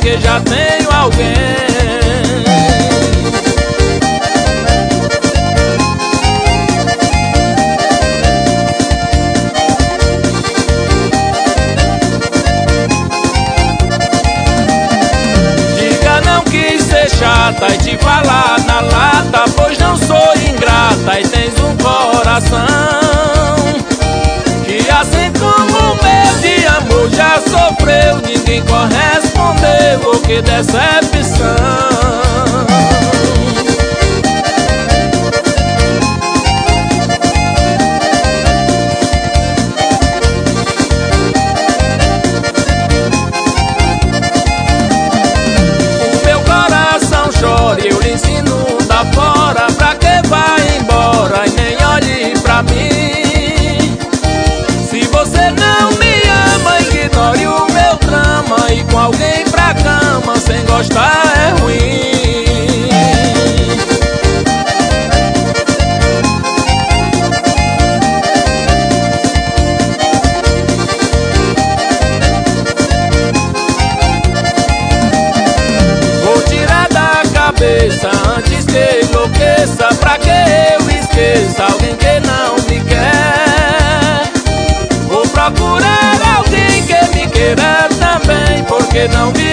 porque já tenho alguém. Chata e te falar na lata, pois não sou ingrata e tens um coração que assim como o meu de amor já sofreu. Ninguém correspondeu, oh, que decepção. Eu lhe ensino da fora, pra que vai embora e nem olhe pra mim. Se você não me ama, ignore o meu drama, e com alguém pra cama sem gostar é ruim. Vou tirar da cabeça antes que enlouqueça, pra que eu esqueça alguém que não me quer. Vou procurar alguém que me queira também, porque não me